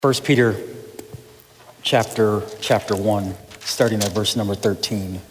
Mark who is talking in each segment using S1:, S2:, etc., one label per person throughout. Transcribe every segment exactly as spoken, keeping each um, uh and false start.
S1: First Peter chapter, chapter one, starting at verse number thirteen.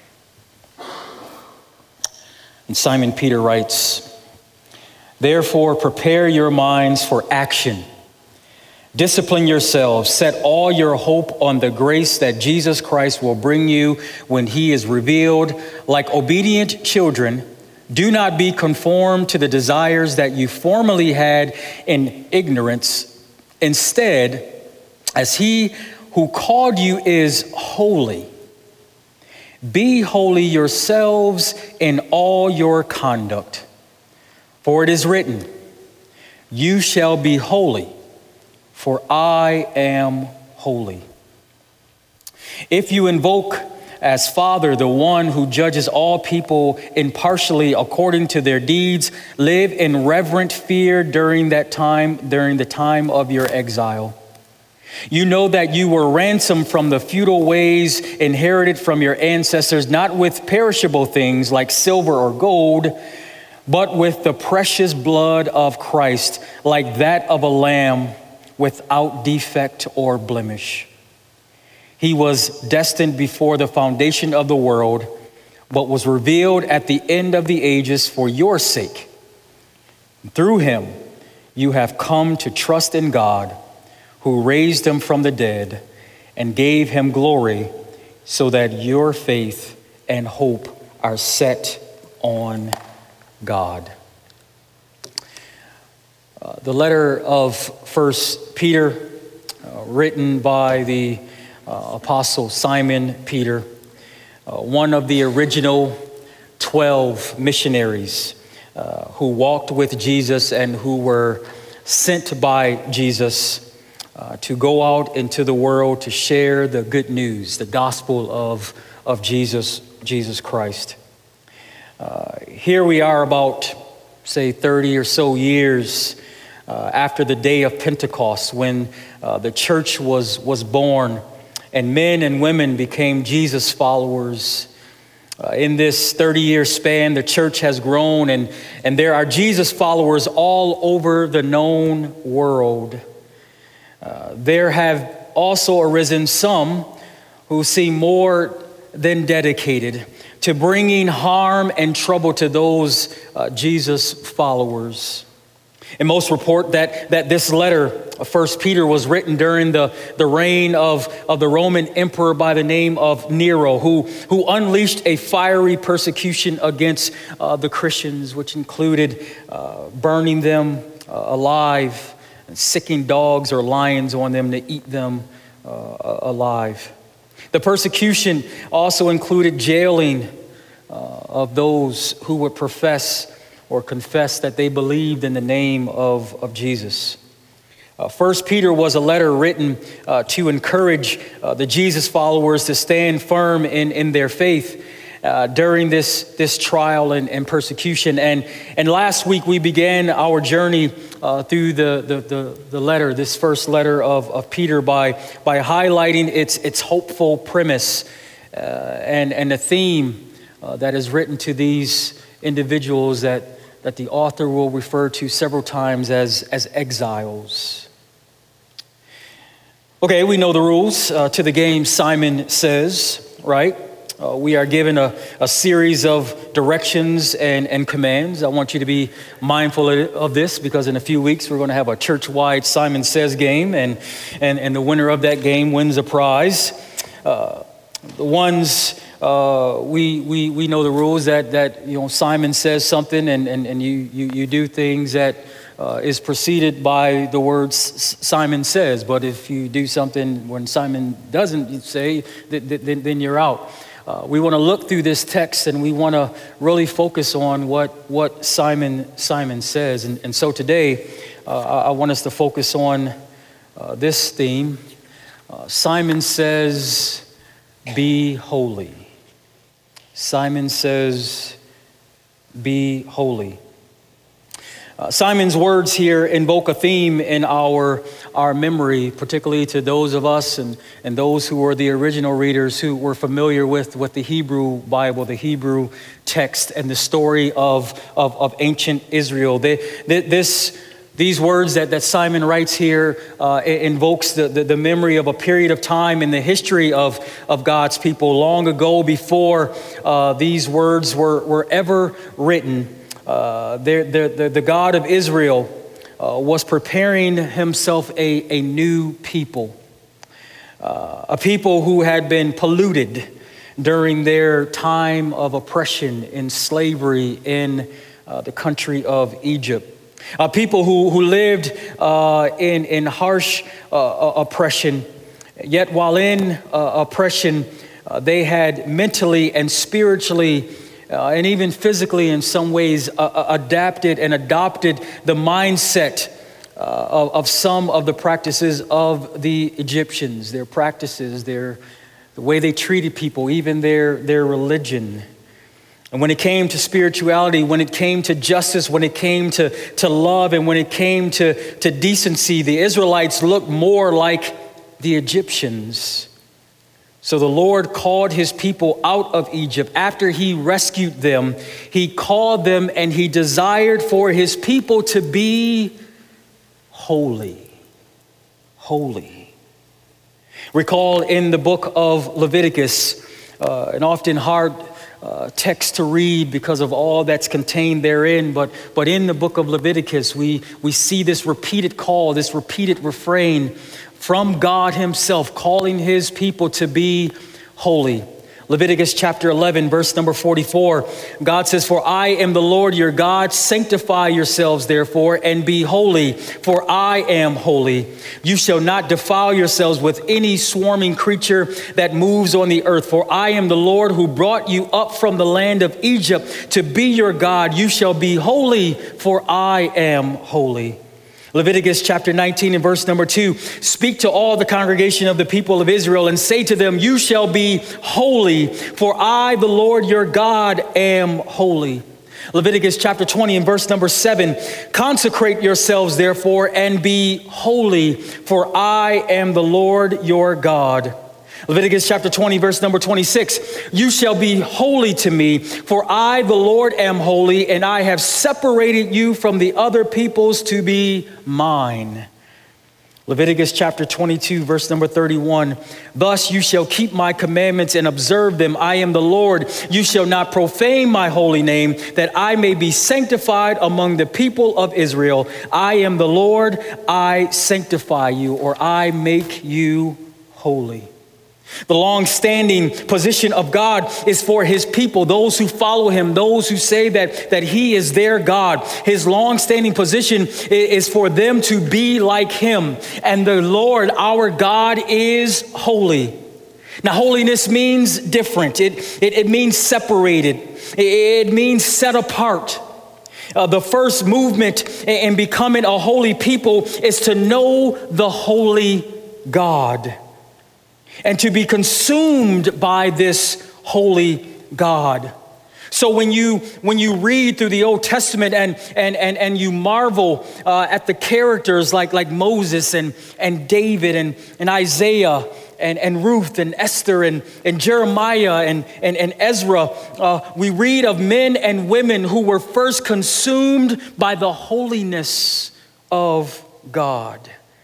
S1: And Simon Peter writes, "Therefore prepare your minds for action. Discipline yourselves. Set all your hope on the grace that Jesus Christ will bring you when he is revealed. Like obedient children, do not be conformed to the desires that you formerly had in ignorance. Instead, as he who called you is holy, be holy yourselves in all your conduct. For it is written, you shall be holy, for I am holy. If you invoke as Father the one who judges all people impartially according to their deeds, live in reverent fear during that time, during the time of your exile. You know that you were ransomed from the futile ways inherited from your ancestors, not with perishable things like silver or gold, but with the precious blood of Christ, like that of a lamb without defect or blemish. He was destined before the foundation of the world, but was revealed at the end of the ages for your sake. Through him, you have come to trust in God, who raised him from the dead and gave him glory, so that your faith and hope are set on God." Uh, the letter of First Peter, uh, written by the uh, Apostle Simon Peter, uh, one of the original twelve missionaries uh, who walked with Jesus and who were sent by Jesus uh, to go out into the world to share the good news, the gospel of, of Jesus, Jesus Christ. Uh, here we are about, say, thirty or so years uh, after the day of Pentecost, when uh, the church was, was born and men and women became Jesus followers. Uh, in this thirty-year span, the church has grown, and, and there are Jesus followers all over the known world. Uh, there have also arisen some who seem more than dedicated to bringing harm and trouble to those uh, Jesus followers. And most report that, that this letter of First Peter was written during the, the reign of, of the Roman emperor by the name of Nero, who, who unleashed a fiery persecution against uh, the Christians, which included uh, burning them uh, alive, and sicking dogs or lions on them to eat them uh, alive. The persecution also included jailing uh, of those who would profess or confess that they believed in the name of, of Jesus. Uh, First Peter was a letter written uh, to encourage uh, the Jesus followers to stand firm in, in their faith uh, during this, this trial and, and persecution. And, and last week we began our journey uh, through the, the, the, the letter, this first letter of, of Peter, by, by highlighting its, its hopeful premise uh, and, and the theme uh, that is written to these individuals that, that the author will refer to several times as, as exiles. Okay, we know the rules uh, to the game, Simon Says, right? Uh, we are given a, a series of directions and, and commands. I want you to be mindful of, of this, because in a few weeks we're going to have a church-wide Simon Says game, and, and, and the winner of that game wins a prize. Uh, the ones... Uh, we, we, we know the rules that, that, you know, Simon says something and, and, and you, you, you do things that uh, is preceded by the words Simon says. But if you do something when Simon doesn't say, then, then you're out. Uh, we want to look through this text, and we want to really focus on what, what Simon, Simon says. And, and so today, uh, I want us to focus on uh, this theme. Uh, Simon says, be holy. Simon says, be holy. Uh, Simon's words here invoke a theme in our, our memory, particularly to those of us and, and those who were the original readers who were familiar with, with the Hebrew Bible, the Hebrew text, and the story of, of, of ancient Israel. They, they, this These words that, that Simon writes here uh, invokes the, the, the memory of a period of time in the history of, of God's people long ago before uh, these words were, were ever written. Uh, the, the, the God of Israel uh, was preparing himself a, a new people, uh, a people who had been polluted during their time of oppression in slavery in uh, the country of Egypt. Uh, people who, who lived uh, in, in harsh uh, oppression, yet while in uh, oppression, uh, they had mentally and spiritually uh, and even physically in some ways uh, adapted and adopted the mindset uh, of, of some of the practices of the Egyptians, their practices, their, the way they treated people, even their, their religion. And when it came to spirituality, when it came to justice, when it came to, to love, and when it came to, to decency, the Israelites looked more like the Egyptians. So the Lord called his people out of Egypt. After he rescued them, he called them and he desired for his people to be holy. Holy. Recall in the book of Leviticus, uh, an often hard Uh, text to read because of all that's contained therein. But, but in the book of Leviticus, we, we see this repeated call, this repeated refrain from God himself, calling his people to be holy. Leviticus chapter eleven, verse number forty-four, God says, "For I am the Lord your God, sanctify yourselves therefore and be holy, for I am holy. You shall not defile yourselves with any swarming creature that moves on the earth, for I am the Lord who brought you up from the land of Egypt to be your God. You shall be holy, for I am holy." Leviticus chapter nineteen and verse number two, "Speak to all the congregation of the people of Israel and say to them, you shall be holy, for I, the Lord your God, am holy." Leviticus chapter twenty and verse number seven, "Consecrate yourselves therefore and be holy, for I am the Lord your God." Leviticus chapter twenty, verse number twenty-six, "You shall be holy to me, for I, the Lord, am holy, and I have separated you from the other peoples to be mine." Leviticus chapter twenty-two, verse number thirty-one, "Thus you shall keep my commandments and observe them. I am the Lord. You shall not profane my holy name, that I may be sanctified among the people of Israel. I am the Lord, I sanctify you," or I make you holy. The long-standing position of God is for his people, those who follow him, those who say that, that he is their God. His long-standing position is for them to be like him. And the Lord, our God, is holy. Now, holiness means different. It, it, it means separated. It, it means set apart. Uh, the first movement in becoming a holy people is to know the holy God and to be consumed by this holy God. So when you when you read through the Old Testament and and and, and you marvel uh, at the characters like, like Moses and, and David and, and Isaiah and, and Ruth and Esther and, and Jeremiah and, and, and Ezra, uh, we read of men and women who were first consumed by the holiness of God.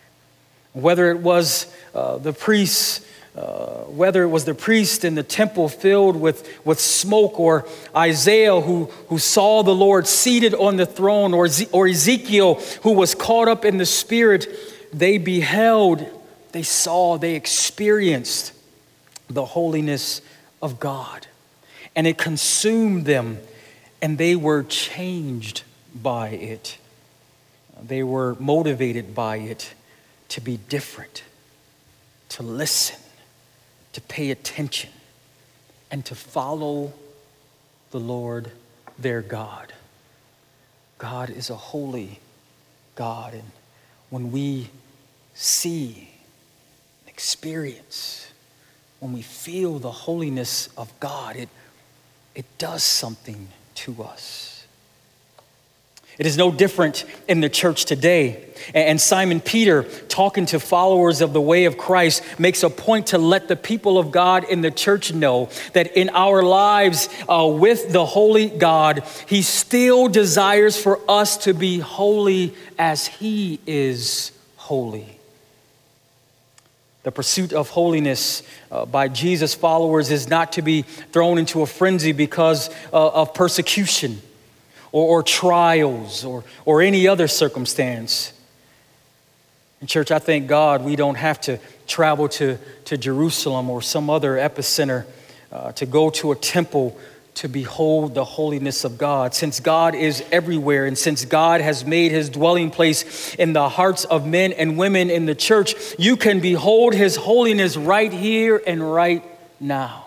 S1: Whether it was uh, the priests, Uh, whether it was the priest in the temple filled with, with smoke, or Isaiah who, who saw the Lord seated on the throne, or, Ze- or Ezekiel who was caught up in the Spirit, they beheld, they saw, they experienced the holiness of God. And it consumed them, and they were changed by it. They were motivated by it to be different, to listen, to pay attention, and to follow the Lord their God. God is a holy God, and when we see, experience, when we feel the holiness of God, it, it does something to us. It is no different in the church today. And Simon Peter, talking to followers of the way of Christ, makes a point to let the people of God in the church know that in our lives uh, with the holy God, he still desires for us to be holy as he is holy. The pursuit of holiness uh, by Jesus' followers is not to be thrown into a frenzy because uh, of persecution or, or trials or, or any other circumstance. In church, I thank God we don't have to travel to, to Jerusalem or some other epicenter uh, to go to a temple to behold the holiness of God. Since God is everywhere and since God has made his dwelling place in the hearts of men and women in the church, you can behold his holiness right here and right now.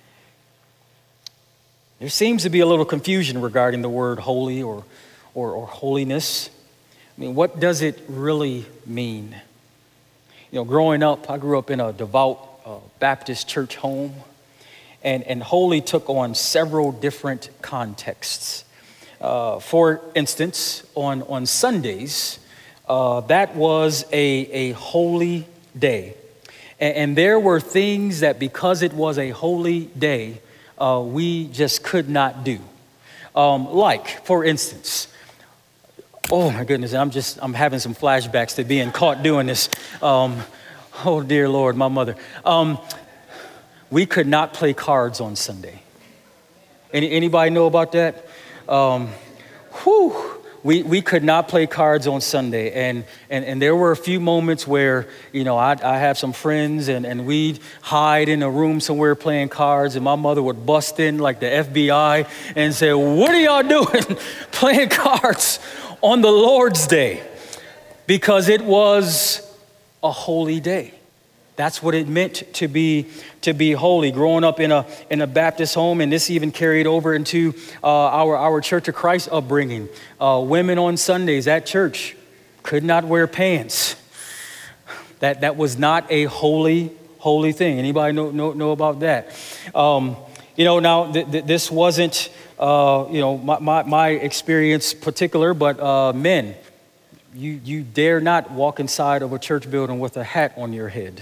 S1: There seems to be a little confusion regarding the word holy or, or, or holiness. I mean, what does it really mean? You know, growing up, I grew up in a devout uh, Baptist church home, and, and holy took on several different contexts. Uh, for instance, on, on Sundays, uh, that was a, a holy day. And, and there were things that because it was a holy day, uh, we just could not do. Um, like, for instance, oh my goodness, I'm just, I'm having some flashbacks to being caught doing this. Um, oh dear Lord, my mother. Um, we could not play cards on Sunday. Any, anybody know about that? Um, whew, we, we could not play cards on Sunday. And, and, and there were a few moments where, you know, I, I have some friends and, and we'd hide in a room somewhere playing cards, and my mother would bust in like the F B I and say, "What are y'all doing playing cards on the Lord's Day?" Because it was a holy day. That's what it meant to be to be holy. Growing up in a in a Baptist home, and this even carried over into uh, our our Church of Christ upbringing. Uh, women on Sundays at church could not wear pants. That that was not a holy holy thing. Anybody know know, know about that? Um, you know, now th- th- this wasn't uh, you know my, my my experience particular, but uh, men, you you dare not walk inside of a church building with a hat on your head.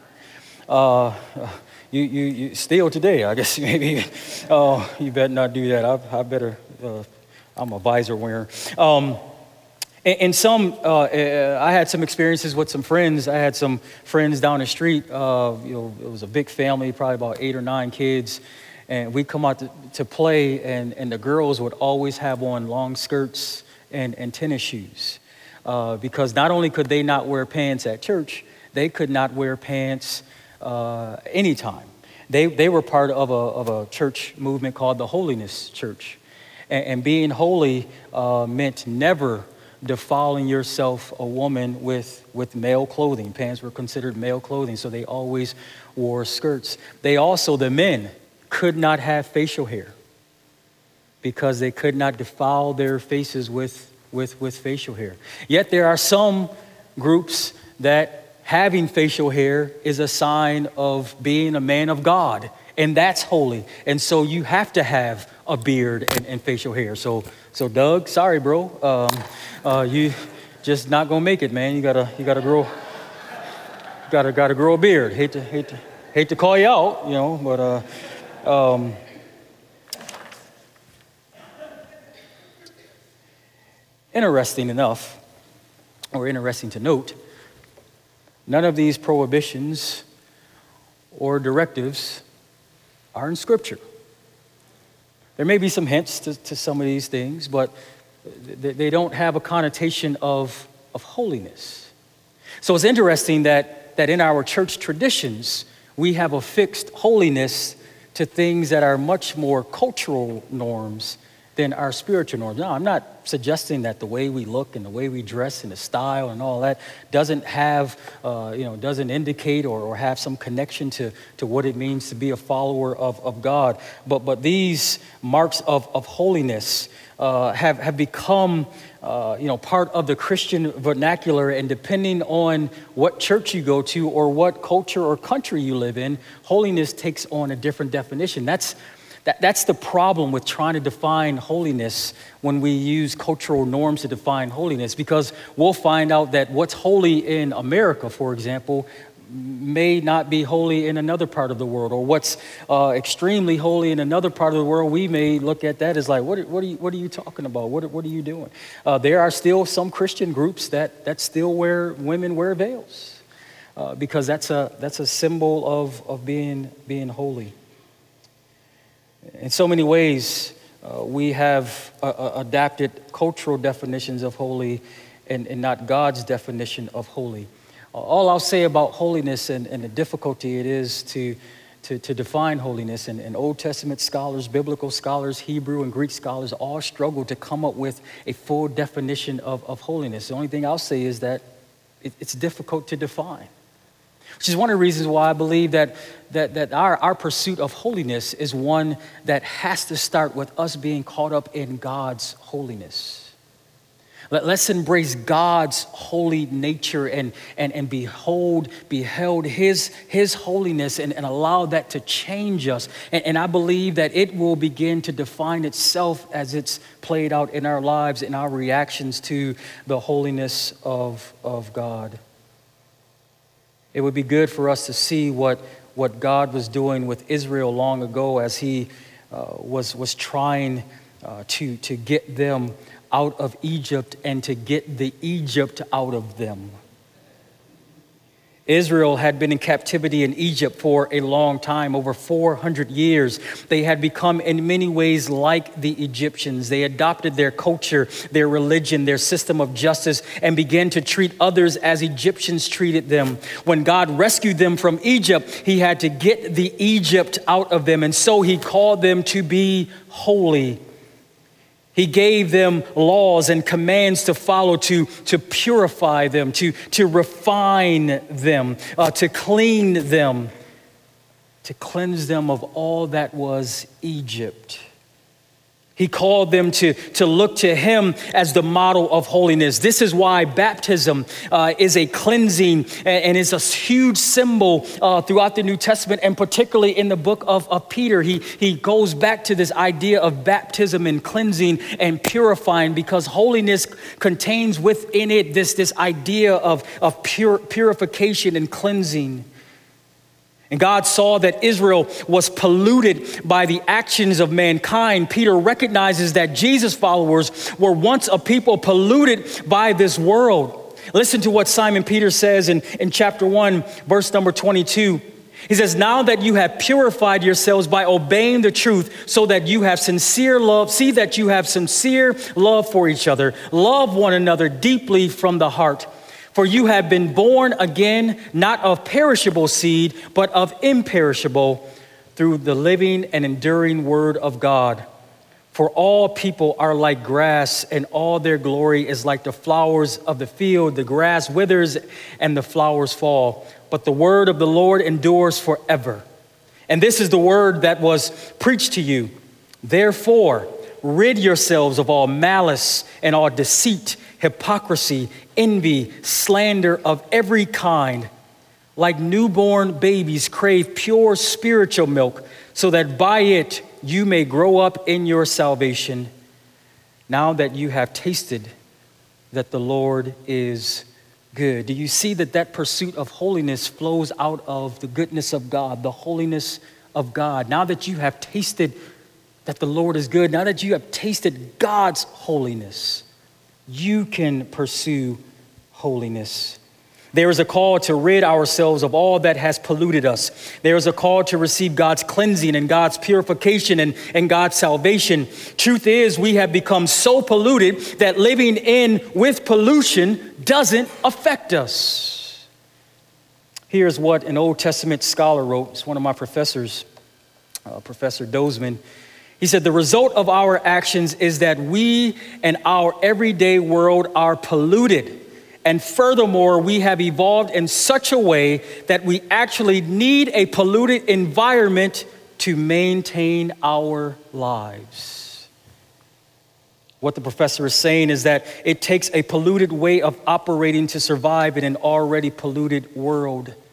S1: Uh, you, you, you still today, I guess, maybe, uh, you better not do that. I, I better, uh, I'm a visor wearer. Um, and, and some, uh, uh, I had some experiences with some friends. I had some friends down the street, uh, you know, it was a big family, probably about eight or nine kids. And we'd come out to, to play, and, and the girls would always have on long skirts and, and tennis shoes. Uh, because not only could they not wear pants at church, they could not wear pants Uh, anytime. They they were part of a of a church movement called the Holiness Church, and, and being holy uh, meant never defiling yourself, a woman, with with male clothing. Pants were considered male clothing, so they always wore skirts. They also, the men, could not have facial hair because they could not defile their faces with with with facial hair. Yet there are some groups that having facial hair is a sign of being a man of God, and that's holy. And so you have to have a beard and, and facial hair. So, so Doug, sorry, bro, um, uh, you just not gonna make it, man. You gotta, you gotta grow, gotta, gotta grow a beard. Hate to, hate to, hate to call you out, you know, but uh, um, interesting enough, or interesting to note, none of these prohibitions or directives are in Scripture. There may be some hints to, to some of these things, but they, they don't have a connotation of, of holiness. So it's interesting that, that in our church traditions, we have a fixed holiness to things that are much more cultural norms than our spiritual norms. Now, I'm not suggesting that the way we look and the way we dress and the style and all that doesn't have, uh, you know, doesn't indicate or, or have some connection to, to what it means to be a follower of, of God. But but these marks of, of holiness uh, have, have become, uh, you know, part of the Christian vernacular. And depending on what church you go to or what culture or country you live in, holiness takes on a different definition. That's That, that's the problem with trying to define holiness when we use cultural norms to define holiness, because we'll find out that what's holy in America, for example, may not be holy in another part of the world, or what's uh, extremely holy in another part of the world, we may look at that as like, what, what, are, you, what are you talking about? What, what are you doing? Uh, there are still some Christian groups that, that still wear, women wear veils, uh, because that's a, that's a symbol of, of being, being holy. In so many ways, uh, we have uh, uh, adapted cultural definitions of holy and, and not God's definition of holy. Uh, all I'll say about holiness and, and the difficulty it is to, to, to define holiness, and, and Old Testament scholars, biblical scholars, Hebrew and Greek scholars all struggle to come up with a full definition of, of holiness. The only thing I'll say is that it, it's difficult to define. Which is one of the reasons why I believe that, that, that our, our pursuit of holiness is one that has to start with us being caught up in God's holiness. Let, let's embrace God's holy nature and, and, and behold, beheld his, his holiness and, and allow that to change us. And, and I believe that it will begin to define itself as it's played out in our lives, in our reactions to the holiness of, of God. It would be good for us to see what, what God was doing with Israel long ago as he uh, was, was trying uh, to, to get them out of Egypt and to get the Egypt out of them. Israel had been in captivity in Egypt for a long time, over four hundred years. They had become in many ways like the Egyptians. They adopted their culture, their religion, their system of justice, and began to treat others as Egyptians treated them. When God rescued them from Egypt, he had to get the Egypt out of them, and so he called them to be holy. He gave them laws and commands to follow, to, to purify them, to, to refine them, uh, to clean them, to cleanse them of all that was Egypt. He called them to, to look to him as the model of holiness. This is why baptism uh, is a cleansing and, and is a huge symbol uh, throughout the New Testament, and particularly in the book of, of Peter. He, he goes back to this idea of baptism and cleansing and purifying, because holiness contains within it this, this idea of, of pure, purification and cleansing. And God saw that Israel was polluted by the actions of mankind. Peter recognizes that Jesus' followers were once a people polluted by this world. Listen to what Simon Peter says in, in chapter one, verse number twenty-two. He says, now that you have purified yourselves by obeying the truth, so that you have sincere love, see that you have sincere love for each other. Love one another deeply from the heart. For you have been born again, not of perishable seed, but of imperishable, through the living and enduring word of God. For all people are like grass, and all their glory is like the flowers of the field. The grass withers and the flowers fall, but the word of the Lord endures forever. And this is the word that was preached to you. Therefore, rid yourselves of all malice and all deceit, hypocrisy, envy, slander of every kind. Like newborn babies, crave pure spiritual milk, so that by it you may grow up in your salvation, now that you have tasted that the Lord is good. Do you see that that pursuit of holiness flows out of the goodness of God, the holiness of God? Now that you have tasted that the Lord is good, now that you have tasted God's holiness, you can pursue holiness. There is a call to rid ourselves of all that has polluted us. There is a call to receive God's cleansing and God's purification and, and God's salvation. Truth is, we have become so polluted that living in with pollution doesn't affect us. Here's what an Old Testament scholar wrote. It's one of my professors, uh, Professor Dozman. He said, the result of our actions is that we and our everyday world are polluted. And furthermore, we have evolved in such a way that we actually need a polluted environment to maintain our lives. What the professor is saying is that it takes a polluted way of operating to survive in an already polluted world.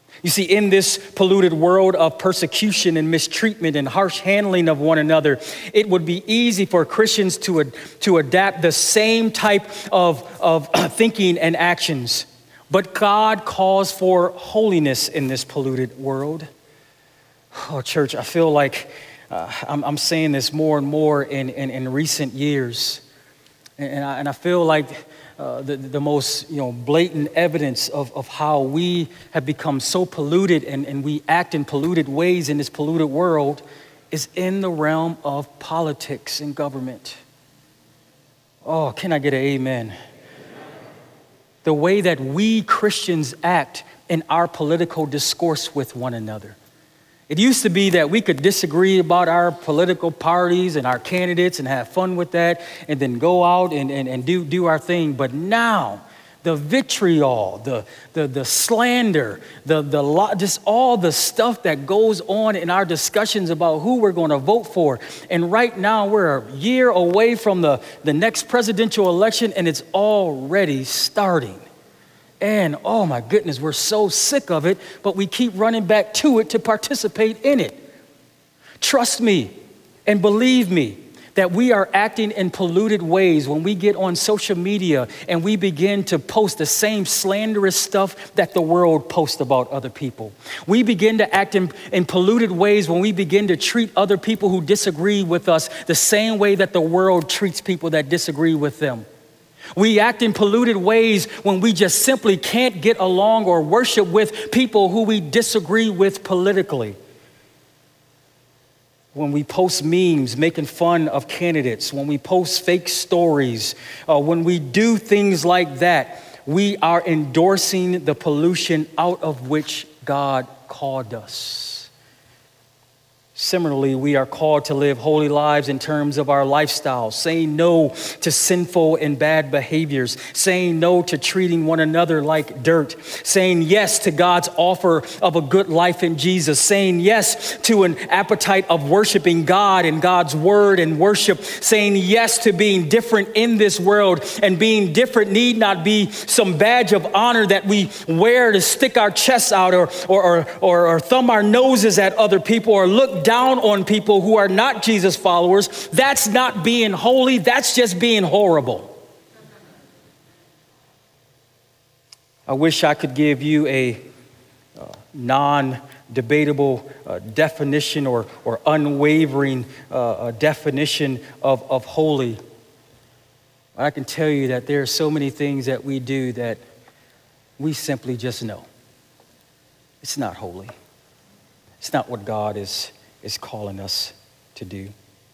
S1: You see, in this polluted world of persecution and mistreatment and harsh handling of one another, it would be easy for Christians to, to adapt the same type of, of thinking and actions. But God calls for holiness in this polluted world. Oh, church, I feel like uh, I'm, I'm saying this more and more in, in, in recent years. And I, and I feel like uh, the, the most you know, blatant evidence of, of how we have become so polluted and, and we act in polluted ways in this polluted world is in the realm of politics and government. Oh, can I get an amen? The way that we Christians act in our political discourse with one another. It used to be that we could disagree about our political parties and our candidates and have fun with that and then go out and, and, and do, do our thing. But now, the vitriol, the, the, the slander, the, the, just all the stuff that goes on in our discussions about who we're going to vote for. And right now, we're a year away from the, the next presidential election, and it's already starting. And oh my goodness, we're so sick of it, but we keep running back to it to participate in it. Trust me and believe me that we are acting in polluted ways when we get on social media and we begin to post the same slanderous stuff that the world posts about other people. We begin to act in, in polluted ways when we begin to treat other people who disagree with us the same way that the world treats people that disagree with them. We act in polluted ways when we just simply can't get along or worship with people who we disagree with politically. When we post memes making fun of candidates, when we post fake stories, uh, when we do things like that, we are endorsing the pollution out of which God called us. Similarly, we are called to live holy lives in terms of our lifestyle, saying no to sinful and bad behaviors, saying no to treating one another like dirt, saying yes to God's offer of a good life in Jesus, saying yes to an appetite of worshiping God and God's word and worship, saying yes to being different in this world. And being different need not be some badge of honor that we wear to stick our chests out or, or, or, or, or thumb our noses at other people or look down on people who are not Jesus followers. That's not being holy. That's just being horrible. I wish I could give you a uh, non-debatable uh, definition or, or unwavering uh, definition of, of holy. But I can tell you that there are so many things that we do that we simply just know. It's not holy. It's not what God is is calling us to do.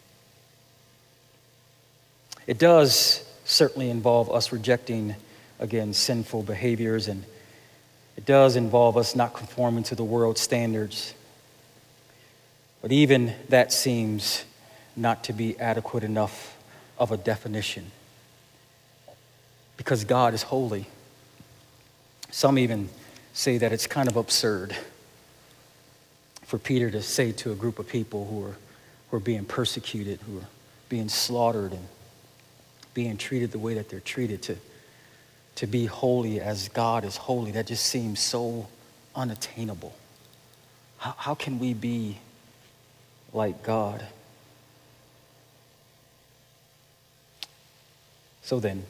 S1: It does certainly involve us rejecting, again, sinful behaviors, and it does involve us not conforming to the world's standards. But even that seems not to be adequate enough of a definition, because God is holy. Some even say that it's kind of absurd for Peter to say to a group of people who are, who are being persecuted, who are being slaughtered and being treated the way that they're treated, to, to be holy as God is holy. That just seems so unattainable. How, how can we be like God? So then,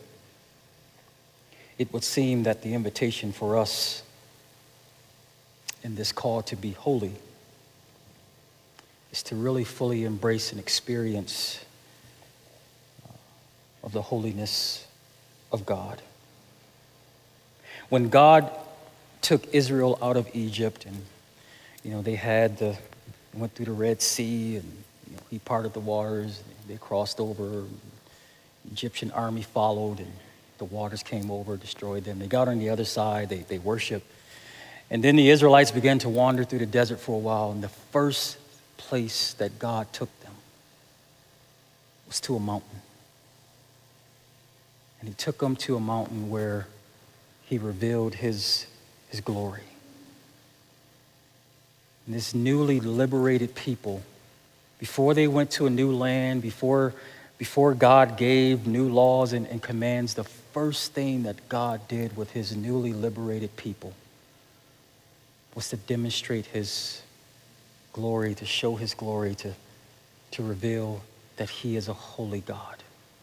S1: it would seem that the invitation for us in this call to be holy is to really fully embrace and experience of the holiness of God. When God took Israel out of Egypt, and you know they had the went through the Red Sea, and you know, he parted the waters, they crossed over, the Egyptian army followed, and the waters came over, destroyed them. They got on the other side, they, they worshiped. And then the Israelites began to wander through the desert for a while, and the first place that God took them was to a mountain. And he took them to a mountain where he revealed his, his glory. And this newly liberated people, before they went to a new land, before, before God gave new laws and, and commands, the first thing that God did with his newly liberated people was to demonstrate his glory, to show his glory, to, to reveal that he is a holy God.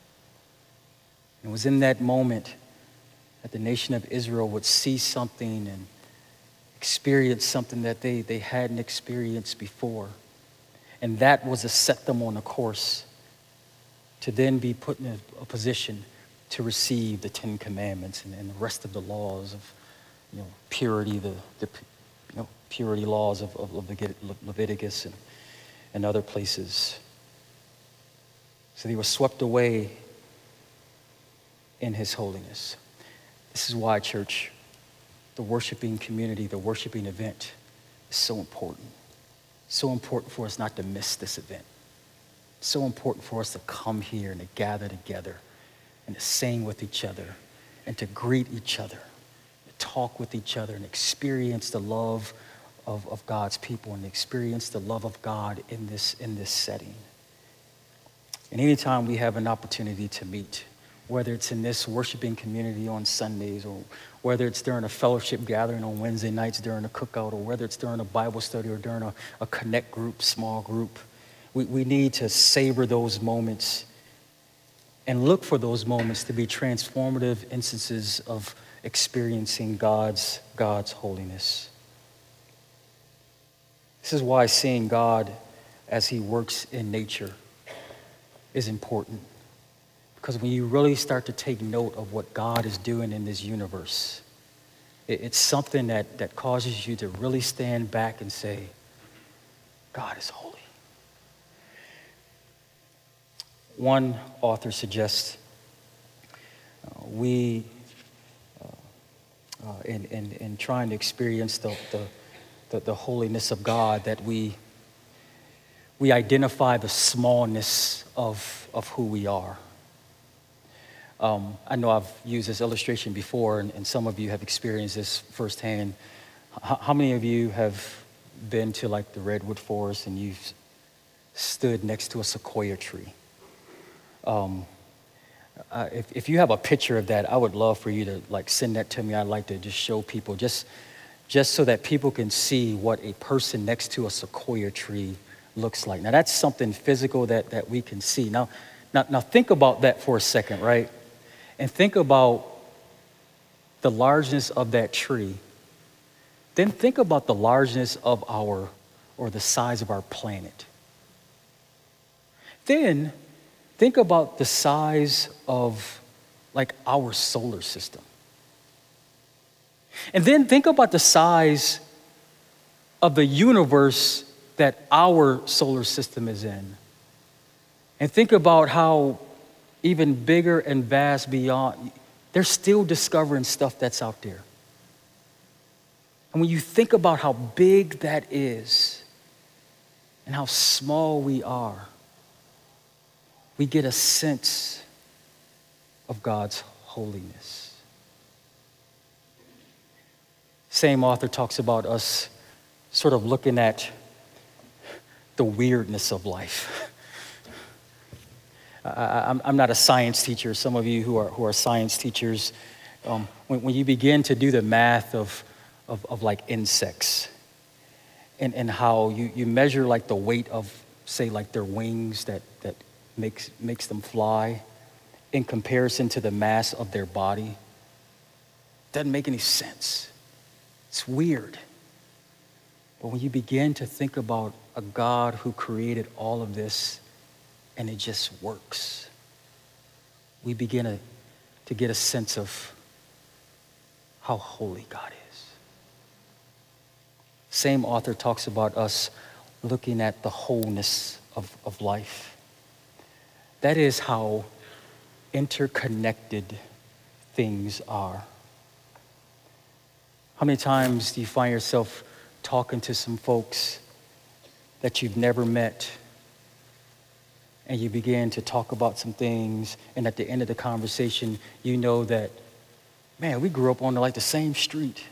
S1: It was in that moment that the nation of Israel would see something and experience something that they, they hadn't experienced before. And that was to set them on a course to then be put in a, a position to receive the Ten Commandments and, and the rest of the laws of, you know, purity, the, the you know, purity laws of, of Leviticus and, and other places. So they were swept away in his holiness. This is why, church, the worshiping community, the worshiping event is so important. So important for us not to miss this event. So important for us to come here and to gather together and to sing with each other and to greet each other, to talk with each other and experience the love of, of God's people and experience the love of God in this, in this setting. And anytime we have an opportunity to meet, whether it's in this worshiping community on Sundays or whether it's during a fellowship gathering on Wednesday nights during a cookout or whether it's during a Bible study or during a, a connect group, small group, we, we need to savor those moments and look for those moments to be transformative instances of experiencing God's, God's holiness. This is why seeing God as he works in nature is important. Because when you really start to take note of what God is doing in this universe, it, it's something that, that causes you to really stand back and say, God is holy. One author suggests uh, we, uh, uh, in, in, in trying to experience the, the, the, the holiness of God, that we, we identify the smallness of, of who we are. Um, I know I've used this illustration before, and, and some of you have experienced this firsthand. H- how many of you have been to like the Redwood Forest and you've stood next to a sequoia tree? Um, uh, if, if you have a picture of that, I would love for you to like send that to me. I'd like to just show people, just, just so that people can see what a person next to a sequoia tree looks like. Now that's something physical that, that we can see. Now, now, now think about that for a second, right? And think about the largeness of that tree. Then think about the largeness of our, or the size of our planet. Then think about the size of like our solar system. And then think about the size of the universe that our solar system is in. And think about how even bigger and vast beyond, they're still discovering stuff that's out there. And when you think about how big that is and how small we are, we get a sense of God's holiness. Same author talks about us sort of looking at the weirdness of life. I, I'm not a science teacher. Some of you who are who are science teachers, um, when, when you begin to do the math of, of, of like insects and, and how you, you measure like the weight of, say, like their wings that, that makes, makes them fly in comparison to the mass of their body, doesn't make any sense. It's weird. But when you begin to think about a God who created all of this, and it just works, we begin to, to get a sense of how holy God is. Same author talks about us looking at the wholeness of, of life. That is how interconnected things are. How many times do you find yourself talking to some folks that you've never met, and you begin to talk about some things, and at the end of the conversation, you know that, man, we grew up on like the same street.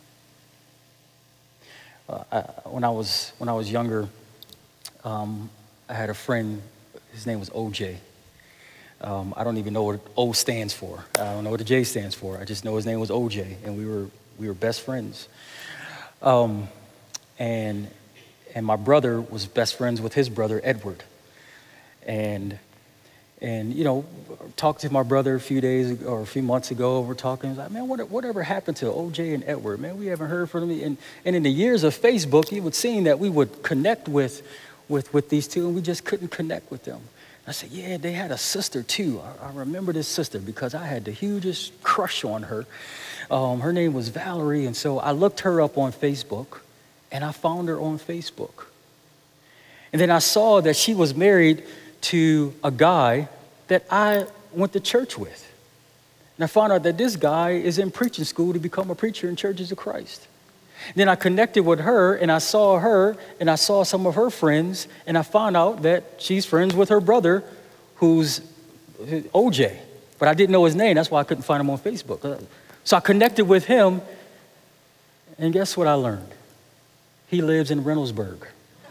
S1: Uh, I, when I was when I was younger, um, I had a friend. His name was O J. Um, I don't even know what O stands for. I don't know what the J stands for. I just know his name was O J, and we were we were best friends. Um, and and my brother was best friends with his brother, Edward. And, and you know, talked to my brother a few days ago, or a few months ago. We're talking, he's like, man, what, whatever happened to O J and Edward? Man, we haven't heard from them. And, and in the years of Facebook, it would seem that we would connect with, with, with these two, and we just couldn't connect with them. I said, yeah, they had a sister too. I, I remember this sister because I had the hugest crush on her. Um, her name was Valerie, and so I looked her up on Facebook, and I found her on Facebook. And then I saw that she was married to a guy that I went to church with. And I found out that this guy is in preaching school to become a preacher in Churches of Christ. Then I connected with her, and I saw her, and I saw some of her friends, and I found out that she's friends with her brother, who's O J. But I didn't know his name. That's why I couldn't find him on Facebook. So I connected with him, and guess what I learned? He lives in Reynoldsburg.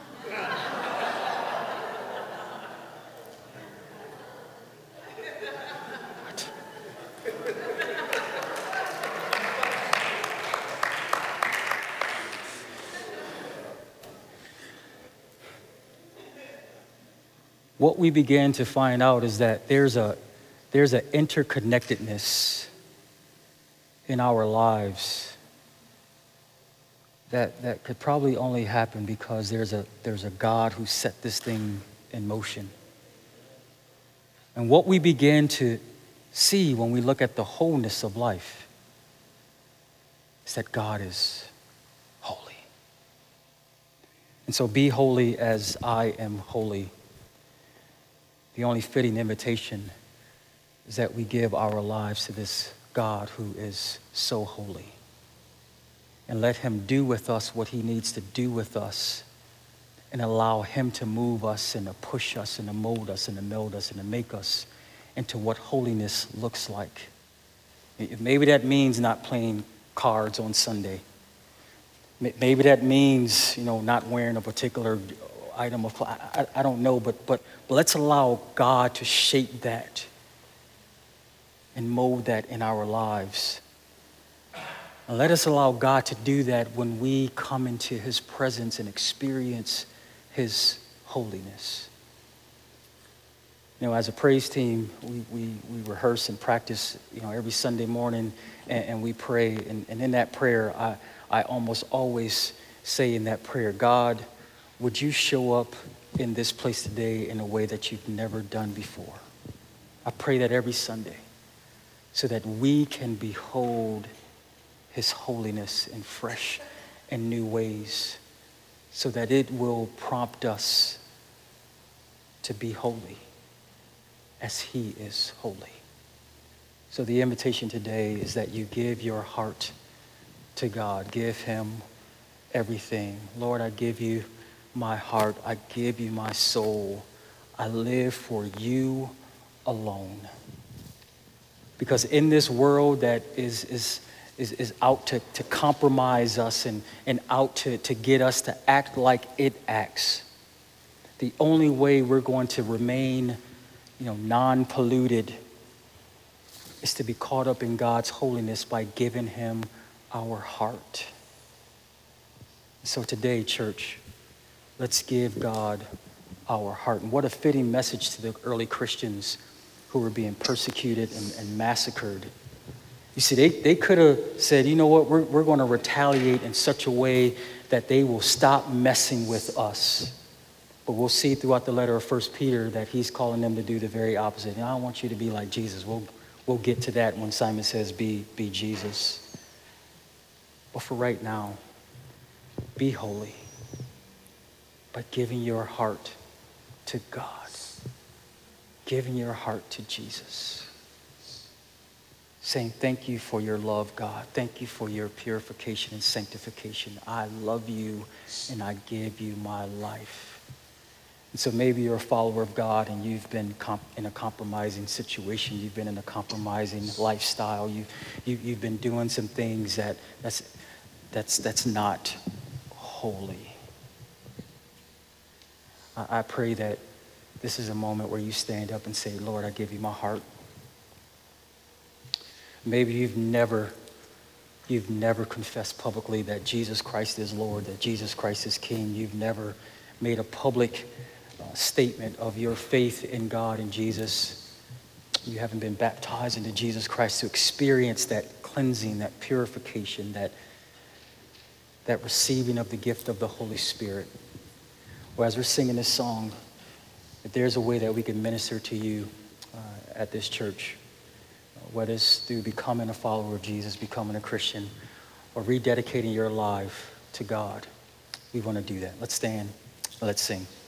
S1: What we began to find out is that there's a there's an interconnectedness in our lives that that could probably only happen because there's a there's a God who set this thing in motion. And what we begin to see when we look at the wholeness of life is that God is holy. And so be holy as I am holy. The only fitting invitation is that we give our lives to this God who is so holy. And let him do with us what he needs to do with us, and allow him to move us and to push us and to mold us and to meld us and to make us into what holiness looks like. Maybe that means not playing cards on Sunday. Maybe that means, you know, not wearing a particular item of, I, I don't know, but, but but let's allow God to shape that and mold that in our lives. And let us allow God to do that when we come into his presence and experience his holiness. You know, as a praise team, we, we, we rehearse and practice, you know, every Sunday morning, and, and we pray. And, and in that prayer, I, I almost always say in that prayer, God, would you show up in this place today in a way that you've never done before? I pray that every Sunday so that we can behold his holiness in fresh and new ways, so that it will prompt us to be holy as he is holy. So the invitation today is that you give your heart to God. Give him everything. Lord, I give you my heart. I give you my soul. I live for you alone. Because in this world that is is is, is out to, to compromise us and, and out to, to get us to act like it acts, the only way we're going to remain, you know, non-polluted is to be caught up in God's holiness by giving him our heart. So today, church, let's give God our heart. And what a fitting message to the early Christians who were being persecuted and, and massacred. You see, they, they could have said, you know what, we're, we're going to retaliate in such a way that they will stop messing with us. But we'll see throughout the letter of First Peter that he's calling them to do the very opposite. And I don't want you to be like Jesus. We'll, we'll get to that when Simon says, be, be Jesus. But for right now, be holy by giving your heart to God, giving your heart to Jesus, saying, thank you for your love, God. Thank you for your purification and sanctification. I love you and I give you my life. And so maybe you're a follower of God and you've been comp- in a compromising situation. You've been in a compromising lifestyle. You, you, you've been doing some things that that's, that's, that's not holy. I, I pray that this is a moment where you stand up and say, Lord, I give you my heart. Maybe you've never, you've never confessed publicly that Jesus Christ is Lord, that Jesus Christ is King. You've never made a public uh, statement of your faith in God and Jesus. You haven't been baptized into Jesus Christ to experience that cleansing, that purification, that, that receiving of the gift of the Holy Spirit. Well, as we're singing this song, if there's a way that we can minister to you uh, at this church, whether it's through becoming a follower of Jesus, becoming a Christian, or rededicating your life to God, we want to do that. Let's stand. Let's sing.